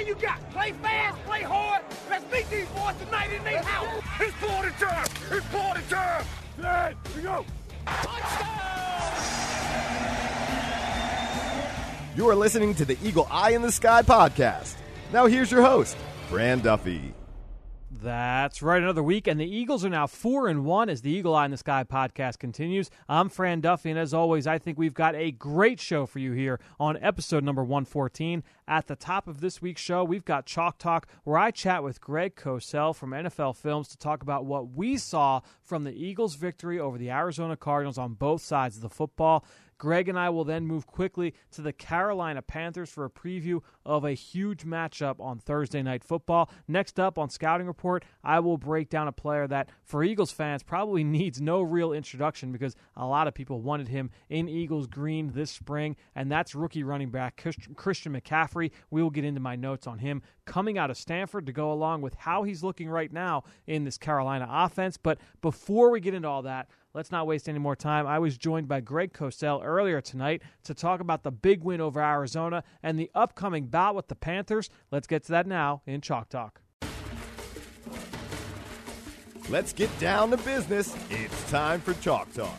plan you got. Play fast, play hard. Let's beat these boys tonight in their house. It's party time. It's party time. Hey, here we go. You are listening to the Eagle Eye in the Sky podcast. Now here's your host, Fran Duffy. That's right, another week, and the Eagles are now 4-1 as the Eagle Eye in the Sky podcast continues. I'm Fran Duffy, and as always, I think we've got a great show for you here on episode number 114. At the top of this week's show, we've got Chalk Talk, where I chat with Greg Cosell from NFL Films to talk about what we saw from the Eagles' victory over the Arizona Cardinals on both sides of the football. Greg and I will then move quickly to the Carolina Panthers for a preview of a huge matchup on Thursday Night Football. Next up on Scouting Report, I will break down a player that, for Eagles fans, probably needs no real introduction because a lot of people wanted him in Eagles green this spring, and that's rookie running back Christian McCaffrey. We will get into my notes on him coming out of Stanford to go along with how he's looking right now in this Carolina offense. But before we get into all that, let's not waste any more time. I was joined by Greg Cosell earlier tonight to talk about the big win over Arizona and the upcoming bout with the Panthers. Let's get to that now in Chalk Talk. Let's get down to business. It's time for Chalk Talk.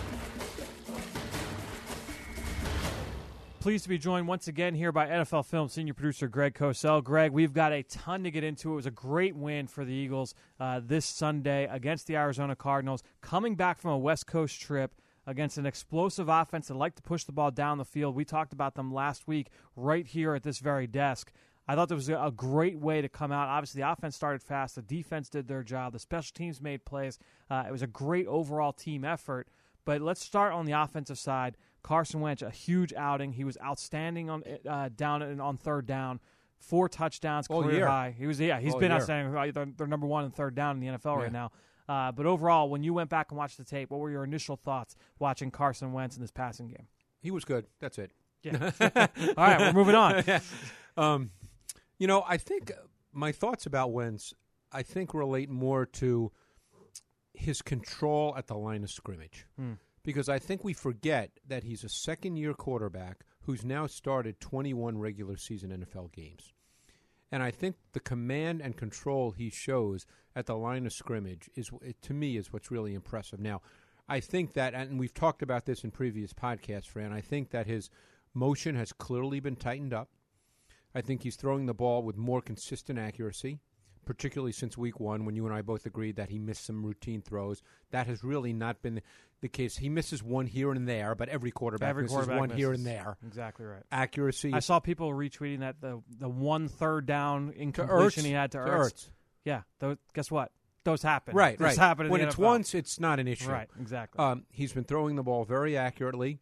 Pleased to be joined once again here by NFL Film senior producer Greg Cosell. Greg, we've got a ton to get into. It was a great win for the Eagles this Sunday against the Arizona Cardinals, coming back from a West Coast trip against an explosive offense that liked to push the ball down the field. We talked about them last week right here at this very desk. I thought there was a great way to come out. Obviously, the offense started fast. The defense did their job. The special teams made plays. It was a great overall team effort. But let's start on the offensive side. Carson Wentz, a huge outing. He was outstanding on on third down. 4 touchdowns, career high. He's been outstanding. They're number 1 in third down in the NFL right now. But overall, when you went back and watched the tape, what were your initial thoughts watching Carson Wentz in this passing game? He was good. That's it. Yeah. All right, we're moving on. I think my thoughts about Wentz, relate more to his control at the line of scrimmage. Because I think we forget that he's a second-year quarterback who's now started 21 regular season NFL games. And I think the command and control he shows at the line of scrimmage is what's really impressive. Now, I think that, and we've talked about this in previous podcasts, Fran, I think that his motion has clearly been tightened up. I think he's throwing the ball with more consistent accuracy, particularly since week 1 when you and I both agreed that he missed some routine throws. That has really not been the case. He misses one here and there, but every quarterback misses one here and there. Exactly right. Accuracy. I saw people retweeting that the 1 third down incompletion he had to Ertz. Yeah, guess what? Those happen. Right. Happen when in the it's NFL. once, it's not an issue. Right, exactly. He's been throwing the ball very accurately.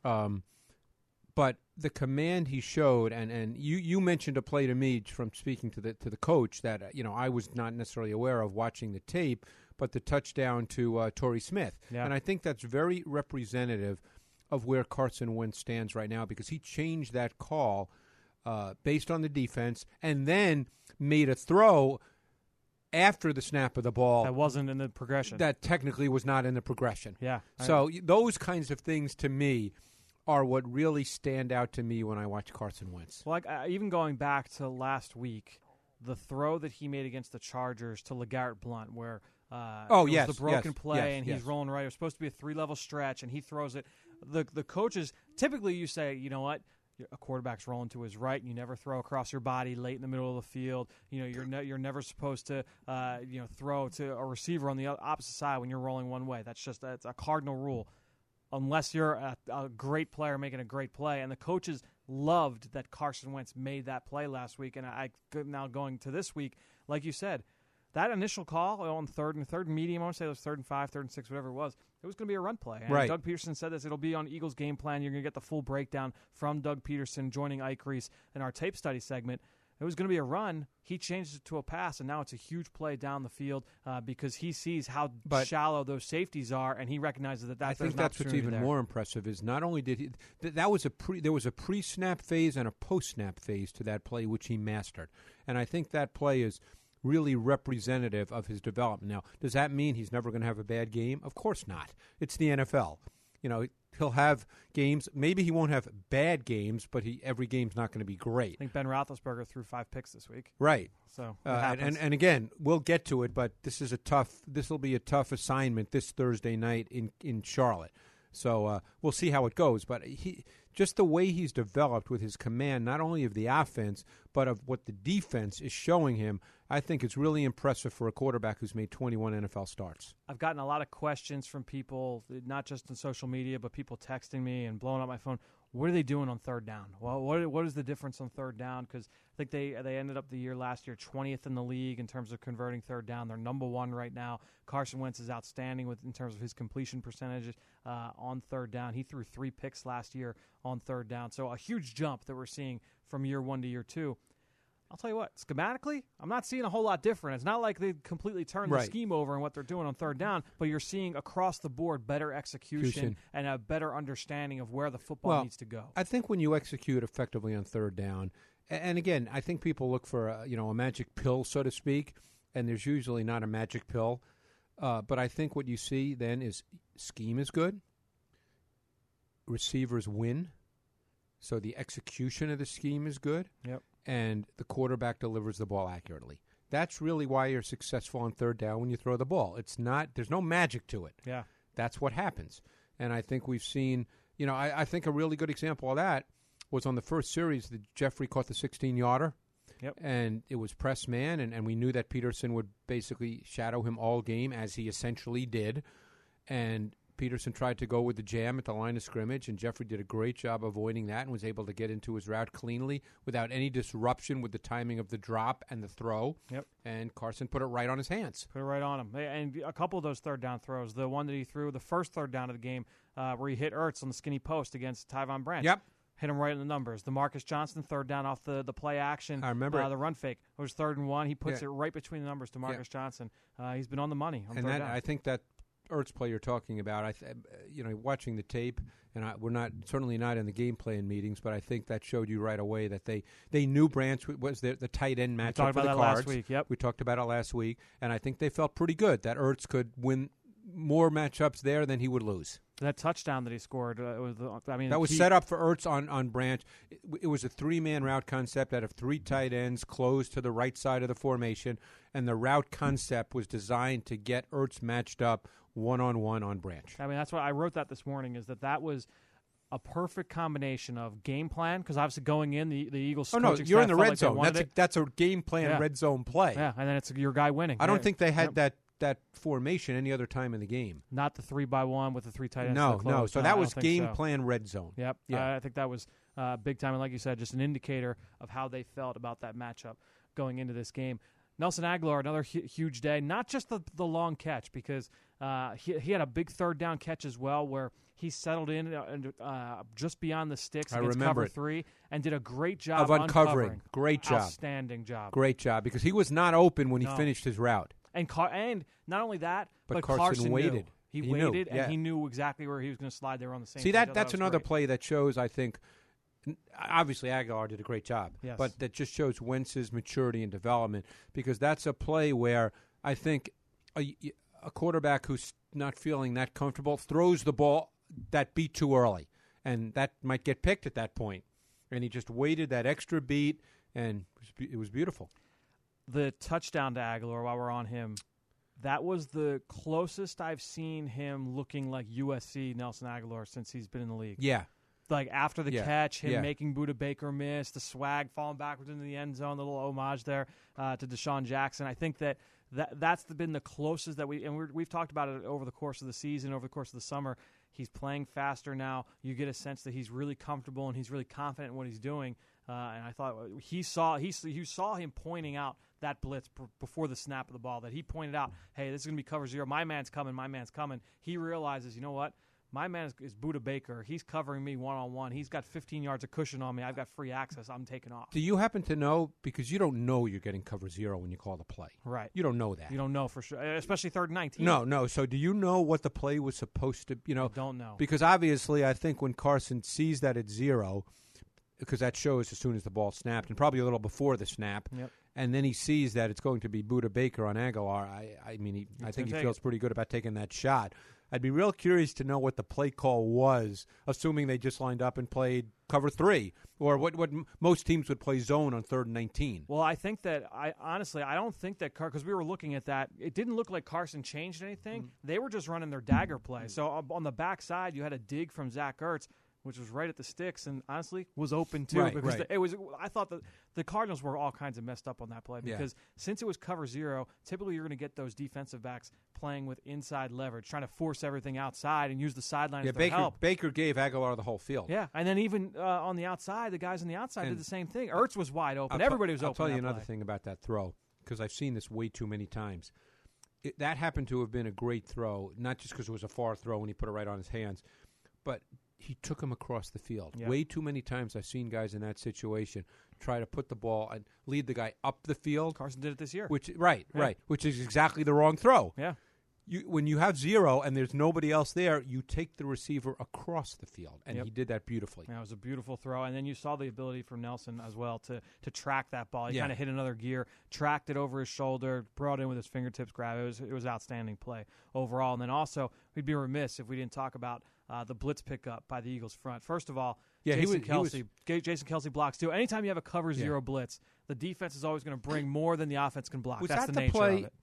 But the command he showed, and you mentioned a play to me from speaking to the coach that I was not necessarily aware of watching the tape, but the touchdown to Torrey Smith. Yeah. And I think that's very representative of where Carson Wentz stands right now because he changed that call based on the defense and then made a throw after the snap of the ball. That wasn't in the progression. That technically was not in the progression. Yeah. So those kinds of things to me are what really stand out to me when I watch Carson Wentz. Well, even going back to last week, the throw that he made against the Chargers to LeGarrette Blount where the broken play and he's rolling right. It was supposed to be a 3-level stretch, and he throws it. The coaches, typically you say, you know what, a quarterback's rolling to his right, and you never throw across your body late in the middle of the field. You're never supposed to throw to a receiver on the opposite side when you're rolling one way. That's a cardinal rule. Unless you're a great player making a great play. And the coaches loved that Carson Wentz made that play last week. And now going to this week, like you said, that initial call on third and medium, I want to say it was 3rd and 5, 3rd and 6, whatever it was going to be a run play. And right. Doug Peterson said this. It'll be on Eagles game plan. You're going to get the full breakdown from Doug Peterson joining Ike Reese in our tape study segment. It was going to be a run. He changed it to a pass, and now it's a huge play down the field because he sees how shallow those safeties are, and he recognizes that I think that's what's even more impressive is not only did he there was a pre-snap phase and a post-snap phase to that play, which he mastered. And I think that play is really representative of his development. Now, does that mean he's never going to have a bad game? Of course not. It's the NFL. he'll have games. Maybe he won't have bad games, but every game's not going to be great. I think Ben Roethlisberger threw 5 picks this week. Right. So and again, we'll get to it, but this will be a tough assignment this Thursday night in Charlotte. So we'll see how it goes. But just the way he's developed with his command, not only of the offense, but of what the defense is showing him, I think it's really impressive for a quarterback who's made 21 NFL starts. I've gotten a lot of questions from people, not just on social media, but people texting me and blowing up my phone. What are they doing on third down? Well, what is the difference on third down? Because I think they ended up the year last year 20th in the league in terms of converting third down. They're number 1 right now. Carson Wentz is outstanding in terms of his completion percentages on third down. He threw 3 picks last year on third down. So a huge jump that we're seeing from year 1 to year 2. I'll tell you what, schematically, I'm not seeing a whole lot different. It's not like they completely turned the scheme over and what they're doing on third down, but you're seeing across the board better execution and a better understanding of where the football needs to go. I think when you execute effectively on third down, and again, I think people look for a magic pill, so to speak, and there's usually not a magic pill. But I think what you see then is scheme is good, receivers win, so the execution of the scheme is good. Yep. And the quarterback delivers the ball accurately. That's really why you're successful on third down when you throw the ball. There's no magic to it. Yeah. That's what happens. And I think we've seen, I think a really good example of that was on the first series that Jeffrey caught the 16-yarder. Yep. And it was press man, and we knew that Peterson would basically shadow him all game, as he essentially did. And Peterson tried to go with the jam at the line of scrimmage, and Jeffrey did a great job avoiding that and was able to get into his route cleanly without any disruption with the timing of the drop and the throw. Yep. And Carson put it right on his hands. Put it right on him. And a couple of those third down throws, the one that he threw, the first third down of the game, where he hit Ertz on the skinny post against Tyvon Branch. Yep. Hit him right in the numbers. The Marcus Johnson third down off the play action. I remember the run fake. It was 3rd and 1. He puts it right between the numbers to Marcus Johnson. He's been on the money on third down. I think that Ertz play you're talking about, watching the tape, and we're certainly not in the game plan meetings, but I think that showed you right away that they knew Branch was the tight end matchup for the Cards. We talked about that last week. Yep. We talked about it last week, and I think they felt pretty good that Ertz could win more matchups there than he would lose. That touchdown that he scored, that was set up for Ertz on Branch. It was a 3-man route concept out of 3 tight ends close to the right side of the formation, and the route concept was designed to get Ertz matched up one-on-one on Branch. I mean, that's what I wrote that this morning, is that was a perfect combination of game plan, because obviously going in, the Eagles coaching you're in the staff red like zone. That's a game plan red zone play. Yeah, and then it's your guy winning. I don't think they had that formation any other time in the game. Not the 3-by-1 with the 3 tight ends. No. So that was game plan red zone. Yep. Yeah. I think that was big time, and like you said, just an indicator of how they felt about that matchup going into this game. Nelson Aguilar, another huge day. Not just the long catch, because he had a big third down catch as well, where he settled in just beyond the sticks against cover 3 and did a great job of uncovering. Great job. Outstanding job. Great job, because he was not open when he finished his route. And not only that, but Carson waited. He waited, and he knew exactly where he was going to slide. They were on the same. See, that's another play that shows, I think. Obviously, Aguilar did a great job, but that just shows Wentz's maturity and development, because that's a play where I think a quarterback who's not feeling that comfortable throws the ball that beat too early, and that might get picked at that point. And he just waited that extra beat, and it was beautiful. The touchdown to Aguilar, while we're on him, that was the closest I've seen him looking like USC Nelson Aguilar since he's been in the league. Yeah. Like after the catch, him making Budda Baker miss, the swag falling backwards into the end zone, the little homage there to Deshaun Jackson. I think that's been the closest that we've talked about it over the course of the season, over the course of the summer. He's playing faster now. You get a sense that he's really comfortable and he's really confident in what he's doing. And I thought you saw him pointing out that blitz before the snap of the ball, that he pointed out, hey, this is going to be cover 0. My man's coming. He realizes, you know what? My man is Budda Baker. He's covering me one-on-one. He's got 15 yards of cushion on me. I've got free access. I'm taking off. Do you happen to know, because you don't know you're getting cover 0 when you call the play. Right. You don't know that. You don't know for sure, especially 3rd and 19. No. So do you know what the play was supposed to, I don't know. Because obviously I think when Carson sees that it's 0, because that shows as soon as the ball snapped, and probably a little before the snap, and then he sees that it's going to be Budda Baker on Aguilar, I think he feels pretty good about taking that shot. I'd be real curious to know what the play call was, assuming they just lined up and played cover 3, or what most teams would play zone on 3rd and 19. Well, I think that I don't think that because we were looking at that, it didn't look like Carson changed anything. They were just running their dagger play. So on the backside, you had a dig from Zach Ertz, which was right at the sticks, and honestly was open too. Because it was. I thought that the Cardinals were all kinds of messed up on that play because since it was cover 0, typically you're going to get those defensive backs playing with inside leverage, trying to force everything outside and use the sideline as their help. Baker gave Aguilar the whole field. Yeah, and then even on the outside, the guys on the outside did the same thing. Ertz was wide open. Everybody was open. I'll tell you another thing about that throw, because I've seen this way too many times. That happened to have been a great throw, not just because it was a far throw when he put it right on his hands, but he took him across the field. Yeah. Way too many times I've seen guys in that situation try to put the ball and lead the guy up the field. Carson did it this year. Which is exactly the wrong throw. Yeah. When you have 0 and there's nobody else there, you take the receiver across the field, and he did that beautifully. Yeah, it was a beautiful throw, and then you saw the ability from Nelson as well to track that ball. He kind of hit another gear, tracked it over his shoulder, brought it in with his fingertips, grab it. It was outstanding play overall. And then also, we'd be remiss if we didn't talk about the blitz pickup by the Eagles front. First of all, Jason Kelce blocks too. Anytime you have a cover 0 blitz, the defense is always going to bring more than the offense can block. That's the nature of it.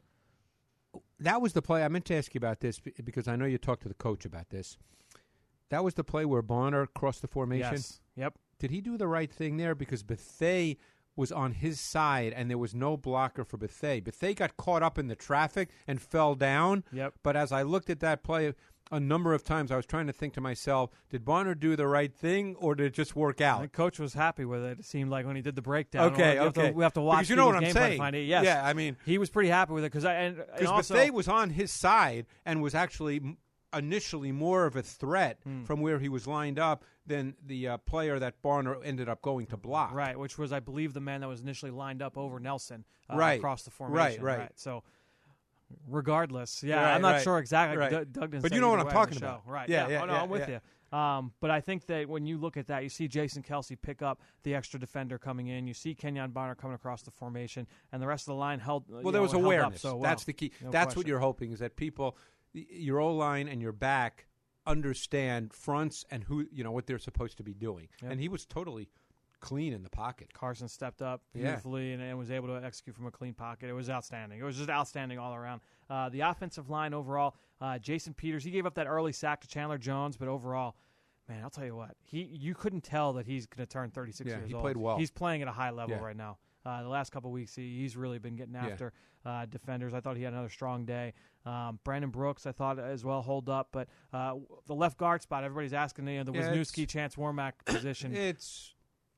That was the play. I meant to ask you about this because I know you talked to the coach about this. That was the play where Bonner crossed the formation? Yes. Yep. Did he do the right thing there? Because Bethea was on his side, and there was no blocker for Bethea. Bethea got caught up in the traffic and fell down. Yep. But as I looked at that play a number of times, I was trying to think to myself, did Bonner do the right thing, or did it just work out? The coach was happy with it, it seemed like, when he did the breakdown. Okay. We have to watch because you know what I'm game saying. To find it. Yes. Yeah, I mean, he was pretty happy with it because Bethea was on his side and was actually initially more of a threat from where he was lined up than the player that Bonner ended up going to block. Right, which was, I believe, the man that was initially lined up over Nelson across the formation. Right. So, regardless, I'm not sure exactly. Right. Doug didn't but say you know what either I'm way on talking the show. about. Right. Yeah. I'm with you. But I think that when you look at that, you see Jason Kelce pick up the extra defender coming in. You see Kenyon Bonner coming across the formation, and the rest of the line held. Well, there was awareness. So well. That's the key. That's what you're hoping, is that people, your O-line and your back, understand fronts and what they're supposed to be doing. Yep. And he was totally clean in the pocket. Carson stepped up beautifully and was able to execute from a clean pocket. It was outstanding. It was just outstanding all around. The offensive line overall, Jason Peters, he gave up that early sack to Chandler Jones, but overall, man, I'll tell you what, you couldn't tell that he's going to turn 36 years old. He played well. He's playing at a high level right now. The last couple of weeks, he's really been getting after defenders. I thought he had another strong day. Brandon Brooks, I thought as well, hold up. But the left guard spot, everybody's asking the Wisniewski, Chance Warmack position. It's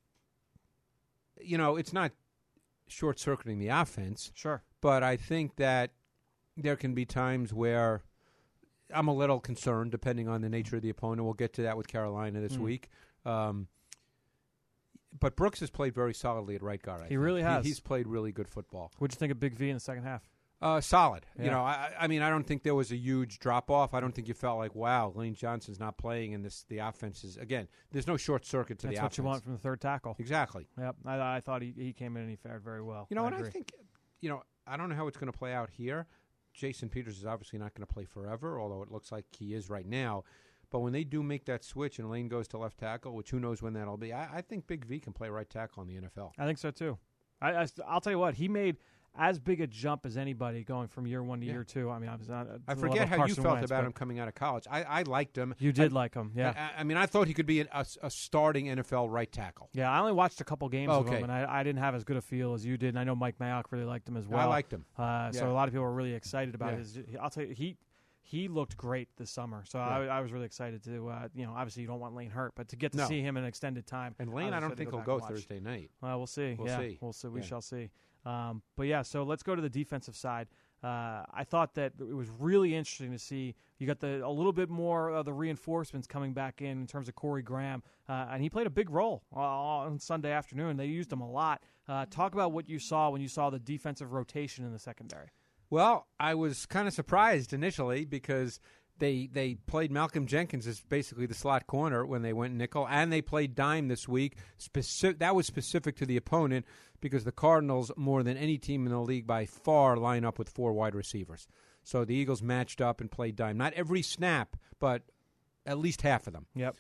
not short-circuiting the offense. Sure. But I think that there can be times where I'm a little concerned, depending on the nature of the opponent. We'll get to that with Carolina this week. But Brooks has played very solidly at right guard. I think. Really has. He's played really good football. What'd you think of Big V in the second half? Solid. Yeah. I mean, I don't think there was a huge drop-off. I don't think you felt like, wow, Lane Johnson's not playing, and the offense is, again, there's no short circuit to the offense. That's what you want from the third tackle. Exactly. Yep. I thought he came in and he fared very well. I think, I don't know how it's going to play out here. Jason Peters is obviously not going to play forever, although it looks like he is right now. But when they do make that switch and Lane goes to left tackle, which who knows when that'll be, I think Big V can play right tackle in the NFL. I think so, too. I'll tell you what, he made as big a jump as anybody going from year one to year two. I mean, I forget how you felt about him coming out of college. I liked him. You did like him, yeah. I mean, I thought he could be a starting NFL right tackle. Yeah, I only watched a couple games of him, and I didn't have as good a feel as you did. And I know Mike Mayock really liked him as well. I liked him. So a lot of people were really excited about his. I'll tell you, he looked great this summer. So I was really excited to, obviously you don't want Lane hurt, but to get to see him in extended time. And Lane, I don't think he'll go Thursday night. We'll see. We'll see. We shall see. So let's go to the defensive side. I thought that it was really interesting to see you got a little bit more of the reinforcements coming back in terms of Corey Graham, and he played a big role on Sunday afternoon. They used him a lot. Talk about what you saw when you saw the defensive rotation in the secondary. Well, I was kind of surprised initially because they played Malcolm Jenkins as basically the slot corner when they went nickel, and they played dime this week. That was specific to the opponent because the Cardinals, more than any team in the league by far, line up with 4 wide receivers. So the Eagles matched up and played dime. Not every snap, but at least half of them. Yep.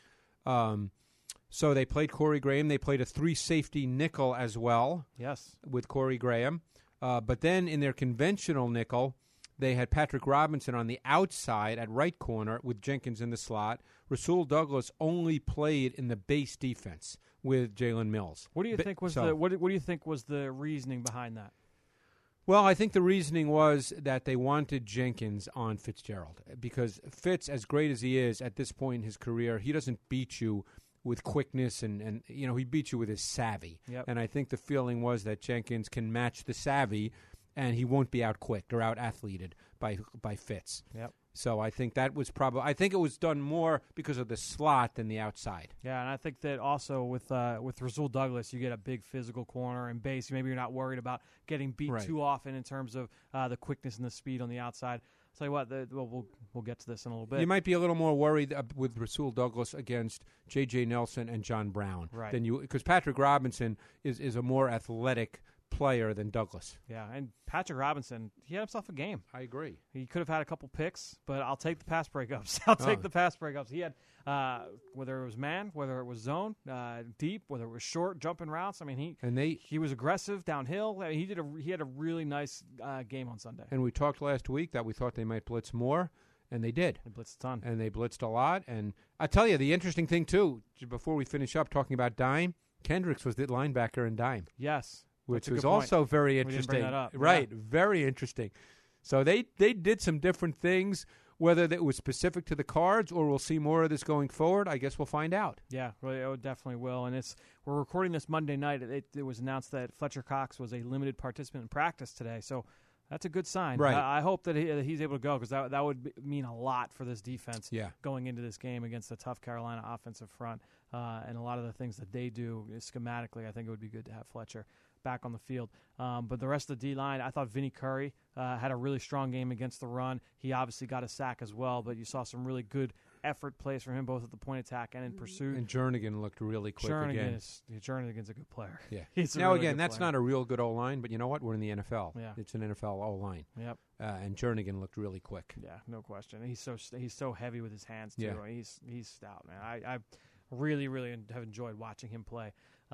So they played Corey Graham. They played a 3-safety nickel as well. Yes. With Corey Graham. But then in their conventional nickel, they had Patrick Robinson on the outside at right corner with Jenkins in the slot. Rasul Douglas only played in the base defense with Jalen Mills. What do you think was what do you think was the reasoning behind that? Well, I think the reasoning was that they wanted Jenkins on Fitzgerald because Fitz, as great as he is at this point in his career, he doesn't beat you with quickness and he beats you with his savvy. Yep. And I think the feeling was that Jenkins can match the savvy and he won't be out-quicked or out-athleted by Fitz. Yep. So I think that was I think it was done more because of the slot than the outside. Yeah, and I think that also with Rasul Douglas, you get a big physical corner and base. Maybe you're not worried about getting beat too often in terms of the quickness and the speed on the outside. I'll tell you what, we'll get to this in a little bit. You might be a little more worried with Rasul Douglas against J.J. Nelson and John Brown than you, because Patrick Robinson is a more athletic player than Douglas. Yeah, and Patrick Robinson, he had himself a game. I agree. He could have had a couple picks, but I'll take the pass breakups. I'll take the pass breakups. He had, whether it was man, whether it was zone, deep, whether it was short, jumping routes. I mean, he was aggressive downhill. I mean, he had a really nice game on Sunday. And we talked last week that we thought they might blitz more, and they did. They blitzed a ton. And they blitzed a lot. And I tell you, the interesting thing, too, before we finish up talking about dime, Kendricks was the linebacker in dime. Yes. Which was also very interesting. We didn't bring that up. Right, Yeah. Very interesting. So they did some different things, whether that was specific to the Cards or we'll see more of this going forward. I guess we'll find out. Yeah, it definitely will. And we're recording this Monday night. It was announced that Fletcher Cox was a limited participant in practice today. So that's a good sign. Right. I hope that he's able to go because that would mean a lot for this defense going into this game against the tough Carolina offensive front. And a lot of the things that they do schematically, I think it would be good to have Fletcher back on the field. But the rest of the D-line, I thought Vinny Curry had a really strong game against the run. He obviously got a sack as well, but you saw some really good effort plays from him both at the point attack and in pursuit. And Jernigan looked really quick again. Jernigan's a good player. Yeah. He's now, really again, good that's player. not a real good O-line, but you know what? We're in the NFL. Yeah. It's an NFL O-line. Yep. And Jernigan looked really quick. Yeah, no question. He's so heavy with his hands, too. Yeah. He's stout, man. I really, really have enjoyed watching him play.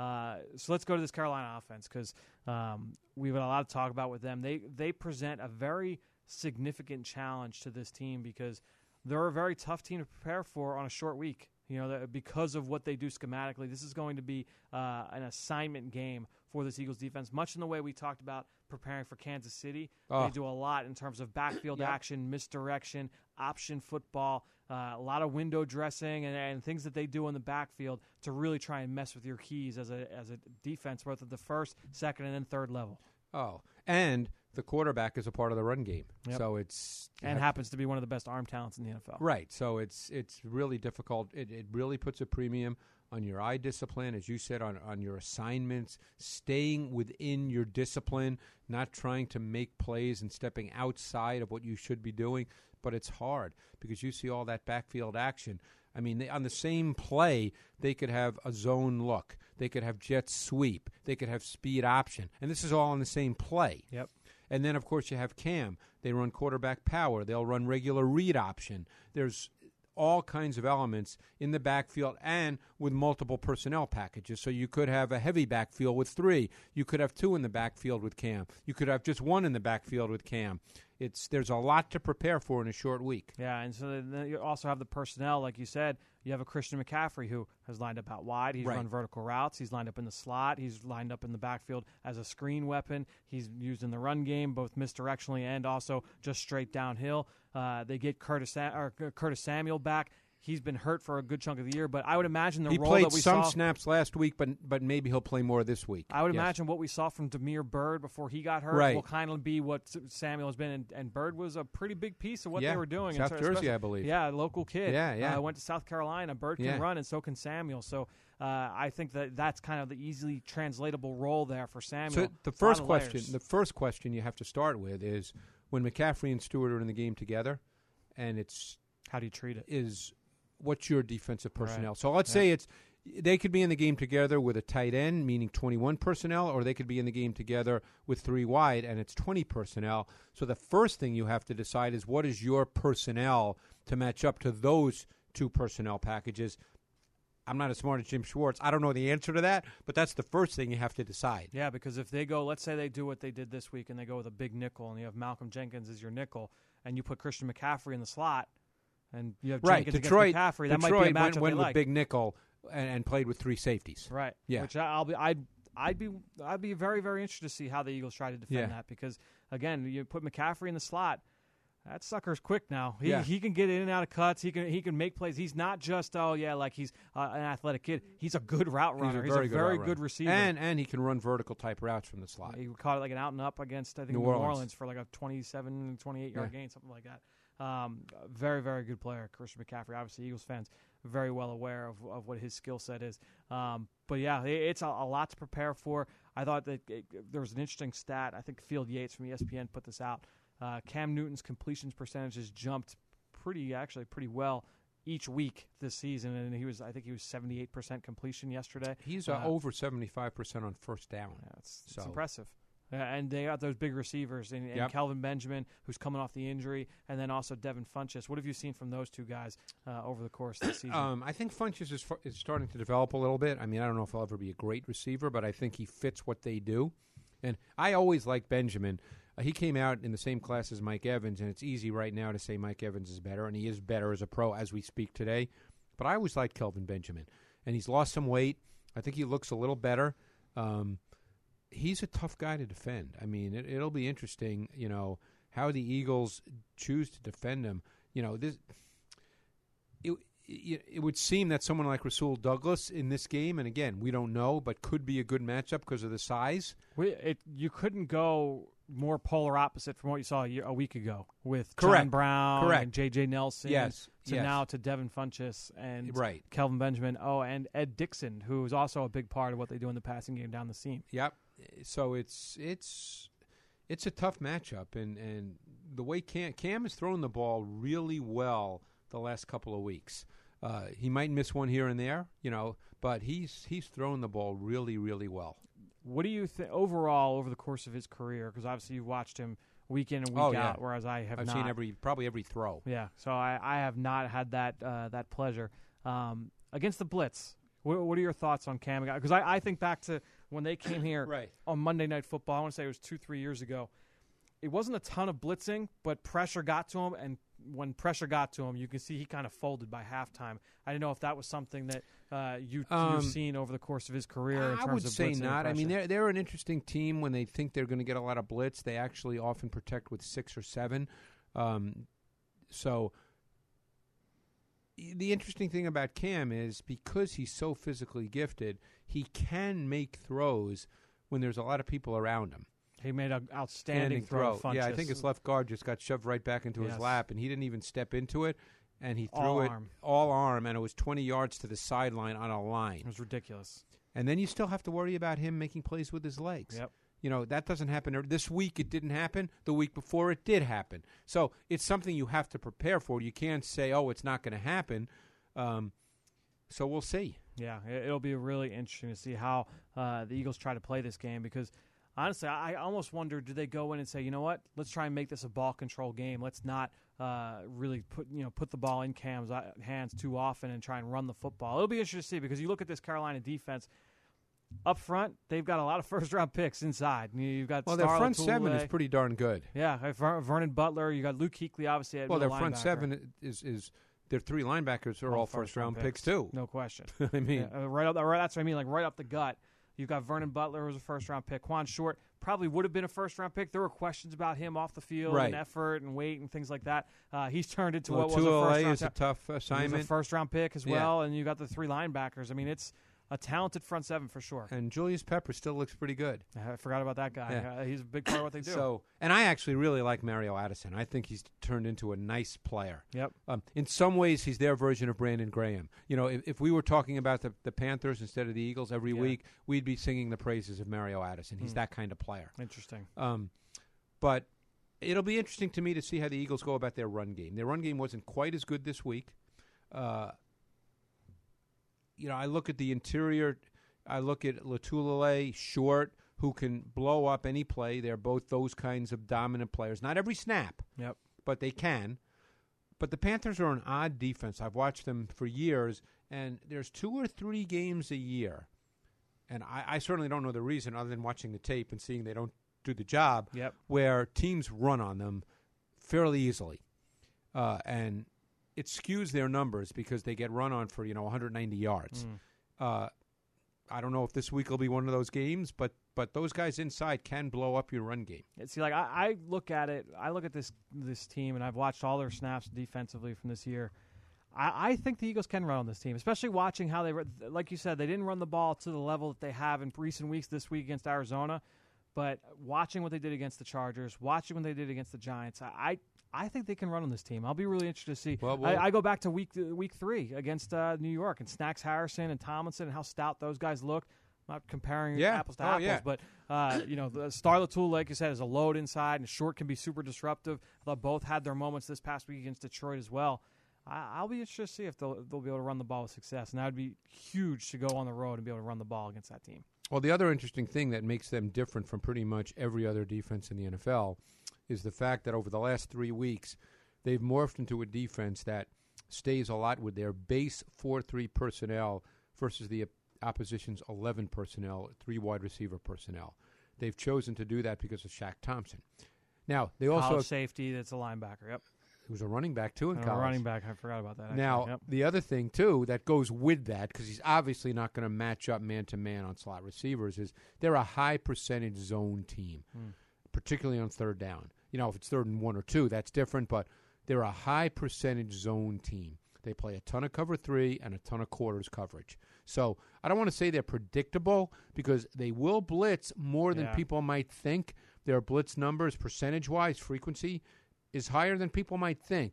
So let's go to this Carolina offense because we've had a lot to talk about with them. They present a very significant challenge to this team because they're a very tough team to prepare for on a short week. Because of what they do schematically, this is going to be an assignment game for this Eagles defense, much in the way we talked about preparing for Kansas City. They do a lot in terms of backfield action, misdirection, option football, a lot of window dressing and things that they do in the backfield to really try and mess with your keys as a defense, both at the first, second, and then third level. Oh, and the quarterback is a part of the run game. Yep. So happens to be one of the best arm talents in the NFL. Right. So it's really difficult. It really puts a premium on your eye discipline, as you said, on your assignments, staying within your discipline, not trying to make plays and stepping outside of what you should be doing. But it's hard because you see all that backfield action. I mean, on the same play, they could have a zone look. They could have jet sweep. They could have speed option. And this is all on the same play. Yep. And then, of course, you have Cam. They run quarterback power. They'll run regular read option. There's all kinds of elements in the backfield and with multiple personnel packages. So you could have a heavy backfield with 3. You could have 2 in the backfield with Cam. You could have just 1 in the backfield with Cam. There's a lot to prepare for in a short week. Yeah, and so then you also have the personnel, like you said. You have a Christian McCaffrey who has lined up out wide. He's run vertical routes. He's lined up in the slot. He's lined up in the backfield as a screen weapon. He's used in the run game, both misdirectionally and also just straight downhill. They get Curtis Samuel back. He's been hurt for a good chunk of the year, but I would imagine the role that we saw... He played some snaps last week, but maybe he'll play more this week. I would imagine what we saw from Damiere Byrd before he got hurt will kind of be what Samuel has been, and Byrd was a pretty big piece of what they were doing. South Jersey, I believe. Yeah, local kid. Yeah. Went to South Carolina. Byrd can run, and so can Samuel. So I think that's kind of the easily translatable role there for Samuel. So the first question you have to start with is when McCaffrey and Stewart are in the game together, and it's how do you treat it? What's your defensive personnel? Right. So let's say they could be in the game together with a tight end, meaning 21 personnel, or they could be in the game together with 3 wide, and it's 20 personnel. So the first thing you have to decide is what is your personnel to match up to those 2 personnel packages. I'm not as smart as Jim Schwartz. I don't know the answer to that, but that's the first thing you have to decide. Yeah, because if they go, let's say they do what they did this week and they go with a big nickel and you have Malcolm Jenkins as your nickel and you put Christian McCaffrey in the slot and you have Jenkins against McCaffrey, that might be a matchup went they with like. big nickel and played with 3 safeties. Right. Yeah. Which I'd be very, very interested to see how the Eagles try to defend that because, again, you put McCaffrey in the slot, that sucker's quick now. He can get in and out of cuts. He can make plays. He's not just like he's an athletic kid. He's a good route runner. He's a very good receiver. And he can run vertical type routes from the slot. He caught it like an out and up against I think New Orleans for like a 27, 28 yard gain, something like that. Very, very good player, Christian McCaffrey. Obviously, Eagles fans very well aware of what his skill set is. But yeah, it's a lot to prepare for. I thought that there was an interesting stat. I think Field Yates from ESPN put this out. Cam Newton's completions percentages jumped pretty well each week this season, and I think he was 78% completion yesterday. He's over 75% on first down. Yeah, it's impressive. And they got those big receivers in Kelvin Benjamin, who's coming off the injury, and then also Devin Funchess. What have you seen from those 2 guys over the course of the season? I think Funchess is starting to develop a little bit. I mean, I don't know if he'll ever be a great receiver, but I think he fits what they do. And I always like Benjamin. He came out in the same class as Mike Evans, and it's easy right now to say Mike Evans is better, and he is better as a pro as we speak today. But I always liked Kelvin Benjamin, and he's lost some weight. I think he looks a little better. He's a tough guy to defend. I mean, it'll be interesting, how the Eagles choose to defend him. It would seem that someone like Rasul Douglas in this game, and again, we don't know, but could be a good matchup because of the size. You couldn't go more polar opposite from what you saw a week ago with John Brown and J.J. Nelson now to Devin Funchess and Kelvin Benjamin. Oh, and Ed Dixon, who is also a big part of what they do in the passing game down the seam. Yep. So it's a tough matchup, and the way Cam has thrown the ball really well the last couple of weeks. He might miss one here and there, but he's thrown the ball really, really well. What do you think overall over the course of his career? Because obviously you've watched him week in and week out, whereas I have not. I've seen probably every throw. Yeah, so I have not had that pleasure. Against the blitz, what are your thoughts on Cam? Because I think back to when they came here on Monday Night Football. I want to say it was 2-3 years ago. It wasn't a ton of blitzing, but pressure got to him, and when pressure got to him, you can see he kind of folded by halftime. I didn't know if that was something that you've seen over the course of his career in terms of blitzing. I would say not. I mean, they're an interesting team when they think they're going to get a lot of blitz. They actually often protect with 6 or 7. So the interesting thing about Cam is because he's so physically gifted, he can make throws when there's a lot of people around him. He made an outstanding throw. Yeah, I think his left guard just got shoved right back into his lap, and he didn't even step into it, and he threw all arm, and it was 20 yards to the sideline on a line. It was ridiculous. And then you still have to worry about him making plays with his legs. Yep. That doesn't happen. This week it didn't happen. The week before it did happen. So it's something you have to prepare for. You can't say, it's not going to happen. So we'll see. Yeah, it'll be really interesting to see how the Eagles try to play this game because – honestly, I almost wonder, do they go in and say, you know what, let's try and make this a ball control game. Let's not really put the ball in Cam's hands too often and try and run the football. It'll be interesting to see because you look at this Carolina defense. Up front, they've got a lot of first-round picks inside. You've got their front seven is pretty darn good. Yeah, Vernon Butler. You got Luke Kuechly, obviously. Their front seven is their 3 linebackers are all first-round picks too. No question. I mean, that's what I mean. Like right up the gut. You've got Vernon Butler, who was a first-round pick. Quan Short probably would have been a first-round pick. There were questions about him off the field and effort and weight and things like that. He's turned into what was a first-round is a tough assignment. He was a first-round pick as well, and you got the 3 linebackers. I mean, it's a talented front seven for sure. And Julius Pepper still looks pretty good. I forgot about that guy. Yeah. He's a big part of what they do. And I actually really like Mario Addison. I think he's turned into a nice player. Yep. In some ways, he's their version of Brandon Graham. If we were talking about the Panthers instead of the Eagles every week, we'd be singing the praises of Mario Addison. He's that kind of player. Interesting. But it'll be interesting to me to see how the Eagles go about their run game. Their run game wasn't quite as good this week. I look at the interior. I look at Latulele, short, who can blow up any play. They're both those kinds of dominant players. Not every snap, but they can. But the Panthers are an odd defense. I've watched them for years, and there's 2 or 3 games a year, and I certainly don't know the reason other than watching the tape and seeing they don't do the job, where teams run on them fairly easily. And it skews their numbers because they get run on for 190 yards. I don't know if this week will be one of those games, but those guys inside can blow up your run game. See, like I look at it. I look at this team, and I've watched all their snaps defensively from this year. I think the Eagles can run on this team, especially watching how they, like you said, they didn't run the ball to the level that they have in recent weeks. This week against Arizona, but watching what they did against the Chargers, watching what they did against the Giants, I think they can run on this team. I'll be really interested to see. I go back to week 3 against New York and Snacks Harrison and Tomlinson and how stout those guys look. I'm not comparing apples to apples, but the Star Latul, like you said, is a load inside, and short can be super disruptive. They both had their moments this past week against Detroit as well. I'll be interested to see if they'll be able to run the ball with success, and that would be huge to go on the road and be able to run the ball against that team. Well, the other interesting thing that makes them different from pretty much every other defense in the NFL is the fact that over the last 3 weeks, they've morphed into a defense that stays a lot with their base 4-3 personnel versus the opposition's 11 personnel, 3 wide receiver personnel. They've chosen to do that because of Shaq Thompson. Now, they also college safety that's a linebacker, He was a running back, too, in college. A running back. I forgot about that. Actually. Now, the other thing, too, that goes with that, because he's obviously not going to match up man-to-man on slot receivers, is they're a high-percentage zone team, particularly on third down. If it's 3rd and 1 or 2, that's different, but they're a high-percentage zone team. They play a ton of cover 3 and a ton of quarters coverage. So I don't want to say they're predictable because they will blitz more than people might think. Their blitz numbers, percentage-wise, frequency, is higher than people might think.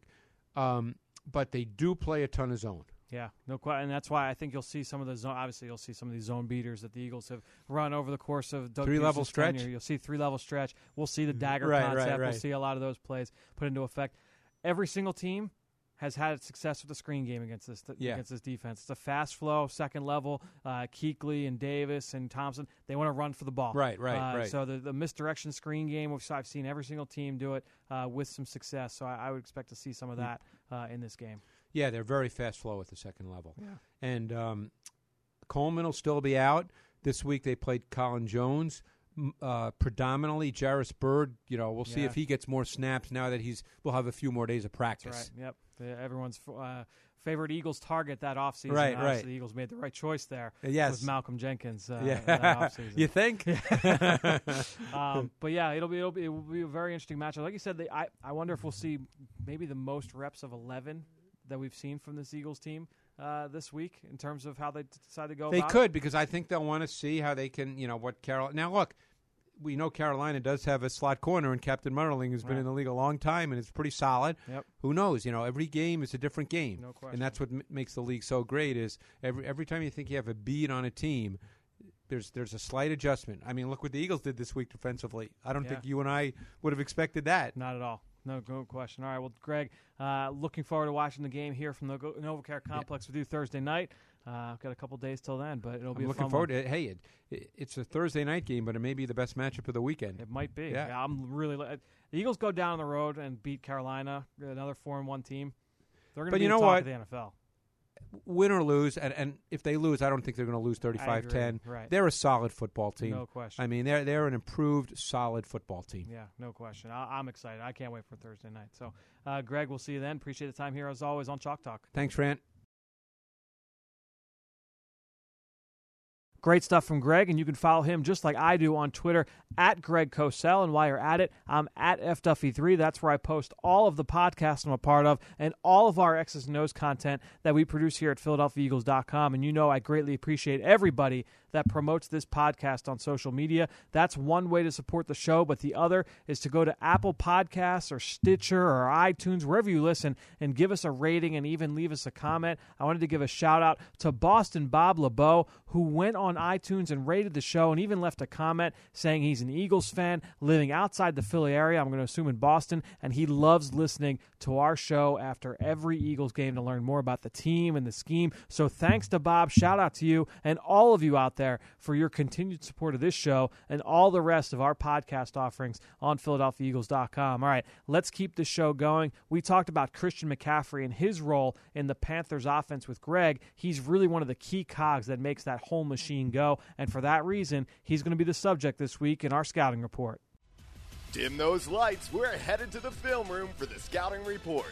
But they do play a ton of zone. Yeah, no question, and that's why I think you'll see some of the zone. Obviously, you'll see some of these zone beaters that the Eagles have run over the course of Doug 3-level stretch. Tenure. You'll see 3-level stretch. We'll see the dagger concept. Right. We'll see a lot of those plays put into effect. Every single team has had success with the screen game against this defense. It's a fast flow, second level. Keekly and Davis and Thompson, they want to run for the ball. Right. So the misdirection screen game, which I've seen every single team do it with some success. So I would expect to see some of that in this game. Yeah, they're very fast flow at the second level. Yeah. And Coleman will still be out. This week they played Colin Jones. Predominantly Jarris Byrd. We'll see if he gets more snaps now that we'll have a few more days of practice. That's right. Yep. Everyone's favorite Eagles target that offseason. Right. The Eagles made the right choice there. Yes. With Malcolm Jenkins. That offseason. You think? But yeah, it will be a very interesting matchup. Like you said, I wonder if we'll see maybe the most reps of 11 that we've seen from this Eagles team this week in terms of how they decide to go. They could, because I think they'll want to see how they can, what Carolina. Now, look, we know Carolina does have a slot corner in Captain Mutterling, who's been in the league a long time and is pretty solid. Yep. Who knows? Every game is a different game. No question. And that's what makes the league so great is every time you think you have a beat on a team, there's a slight adjustment. I mean, look what the Eagles did this week defensively. I don't think you and I would have expected that. Not at all. No question. All right, well, Greg, looking forward to watching the game here from the NovaCare Complex with you Thursday night. I've got a couple days till then, but it'll be a fun looking forward to it. Hey, it's a Thursday night game, but it may be the best matchup of the weekend. It might be. Yeah. I'm really. The Eagles go down on the road and beat Carolina, another 4-1 team. They're going to be the talk of the NFL. Win or lose, and if they lose, I don't think they're going to lose 35-10. Right. They're a solid football team. No question. I mean, they're an improved, solid football team. Yeah, no question. I'm excited. I can't wait for Thursday night. So, Greg, we'll see you then. Appreciate the time here, as always, on Chalk Talk. Thanks, Rant. Great stuff from Greg, and you can follow him just like I do on Twitter at Greg Cosell. And while you're at it, I'm at FDuffy3. That's where I post all of the podcasts I'm a part of and all of our X's and O's content that we produce here at PhiladelphiaEagles.com. And I greatly appreciate everybody that promotes this podcast on social media. That's one way to support the show, but the other is to go to Apple Podcasts or Stitcher or iTunes, wherever you listen, and give us a rating and even leave us a comment. I wanted to give a shout-out to Boston Bob LeBeau, who went on on iTunes and rated the show and even left a comment saying he's an Eagles fan living outside the Philly area, I'm going to assume in Boston, and he loves listening to our show after every Eagles game to learn more about the team and the scheme. So thanks to Bob. Shout out to you and all of you out there for your continued support of this show and all the rest of our podcast offerings on PhiladelphiaEagles.com. All right, let's keep this show going. We talked about Christian McCaffrey and his role in the Panthers offense with Greg. He's really one of the key cogs that makes that whole machine go, and for that reason, he's going to be the subject this week in our scouting report. Dim those lights. We're headed to the film room for the scouting report.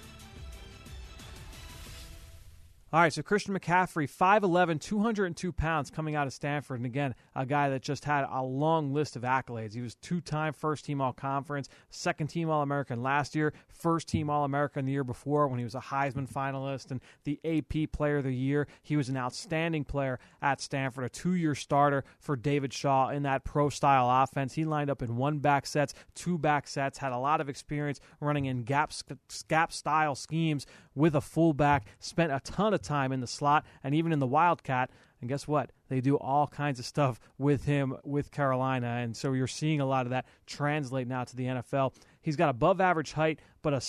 All right, so Christian McCaffrey, 5'11", 202 pounds, coming out of Stanford. And again, a guy that just had a long list of accolades. He was two-time first-team All-Conference, second-team All-American last year, first-team All-American the year before when he was a Heisman finalist and the AP Player of the Year. He was an outstanding player at Stanford, a 2-year starter for David Shaw in that pro-style offense. He lined up in 1-back sets, 2-back sets, had a lot of experience running in gap-style schemes with a fullback, spent a ton of time in the slot and even in the Wildcat. And guess what? They do all kinds of stuff with him with Carolina, and so you're seeing a lot of that translate now to the NFL. He's got above average height, but a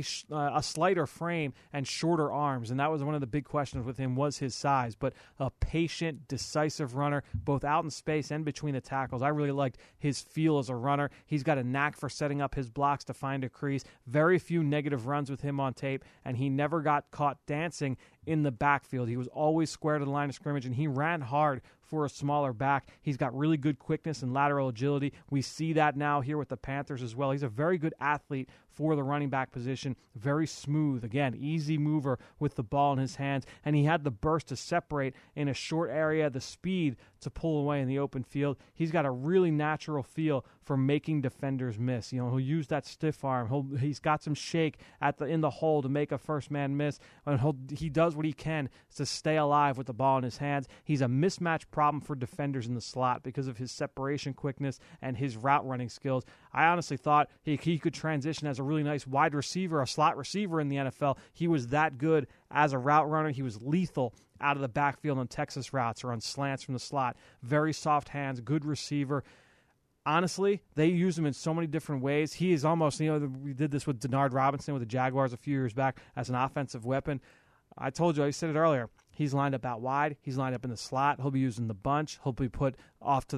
slighter frame and shorter arms, and that was one of the big questions with him was his size. But a patient, decisive runner, both out in space and between the tackles. I really liked his feel as a runner. He's got a knack for setting up his blocks to find a crease. Very few negative runs with him on tape, and he never got caught dancing in the backfield. He was always square to the line of scrimmage, and he ran hard for a smaller back. He's got really good quickness and lateral agility. We see that now here with the Panthers as well. He's a very good athlete for the running back position. Very smooth. Again, easy mover with the ball in his hands. And he had the burst to separate in a short area, the speed to pull away in the open field. He's got a really natural feel for making defenders miss. You know, he'll use that stiff arm. He's got some shake in the hole to make a first man miss. And he does what he can to stay alive with the ball in his hands. He's a mismatch problem for defenders in the slot because of his separation quickness and his route running skills. I honestly thought he could transition as a really nice wide receiver, a slot receiver in the NFL. He was that good as a route runner. He was lethal out of the backfield on Texas routes or on slants from the slot. Very soft hands, good receiver. Honestly, they use him in so many different ways. He is almost, we did this with Denard Robinson with the Jaguars a few years back as an offensive weapon. I told you, I said it earlier, he's lined up out wide. He's lined up in the slot. He'll be used in the bunch. He'll be put off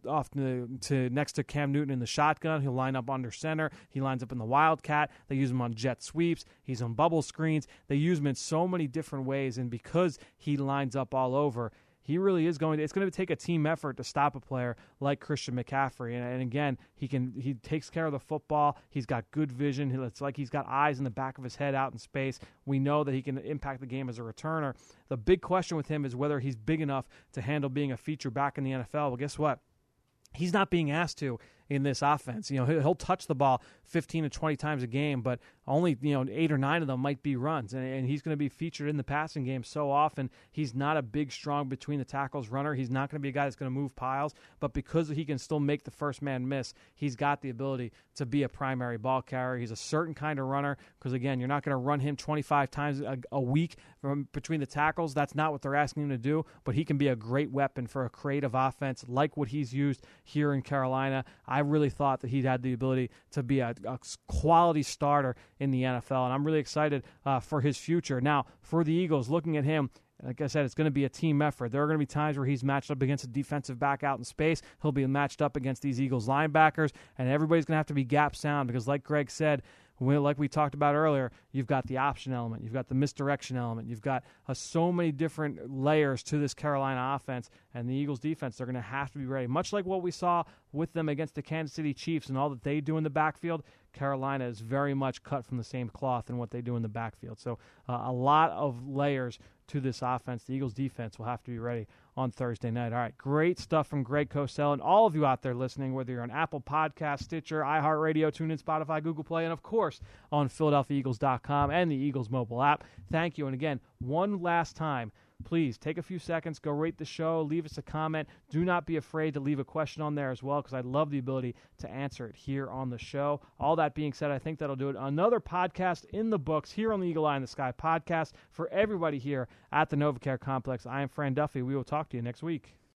to next to Cam Newton in the shotgun. He'll line up under center. He lines up in the Wildcat. They use him on jet sweeps. He's on bubble screens. They use him in so many different ways, and because he lines up all over, he really is it's going to take a team effort to stop a player like Christian McCaffrey. And again, he takes care of the football. He's got good vision. It's like he's got eyes in the back of his head out in space. We know that he can impact the game as a returner. The big question with him is whether he's big enough to handle being a feature back in the NFL. Well, guess what? He's not being asked to in this offense. He'll touch the ball 15 to 20 times a game, but only 8 or 9 of them might be runs, and he's going to be featured in the passing game so often. He's not a big, strong between the tackles runner. He's not going to be a guy that's going to move piles, but because he can still make the first man miss, he's got the ability to be a primary ball carrier. He's a certain kind of runner because, again, you're not going to run him 25 times a week from between the tackles. That's not what they're asking him to do, but he can be a great weapon for a creative offense like what he's used here in Carolina. I really thought that he had the ability to be a quality starter in the NFL, and I'm really excited for his future. Now, for the Eagles, looking at him, like I said, it's going to be a team effort. There are going to be times where he's matched up against a defensive back out in space. He'll be matched up against these Eagles linebackers, and everybody's going to have to be gap sound because, like Greg said, like we talked about earlier, you've got the option element, you've got the misdirection element, you've got so many different layers to this Carolina offense, and the Eagles defense, they're going to have to be ready. Much like what we saw with them against the Kansas City Chiefs and all that they do in the backfield, Carolina is very much cut from the same cloth in what they do in the backfield. So a lot of layers to this offense. The Eagles defense will have to be ready on Thursday night. All right, great stuff from Greg Cosell and all of you out there listening, whether you're on Apple Podcasts, Stitcher, iHeartRadio, TuneIn, Spotify, Google Play, and of course on PhiladelphiaEagles.com and the Eagles mobile app. Thank you. And again, one last time, please take a few seconds, go rate the show, leave us a comment. Do not be afraid to leave a question on there as well, because I love the ability to answer it here on the show. All that being said, I think that'll do it. Another podcast in the books here on the Eagle Eye in the Sky podcast for everybody here at the NovaCare Complex. I am Fran Duffy. We will talk to you next week.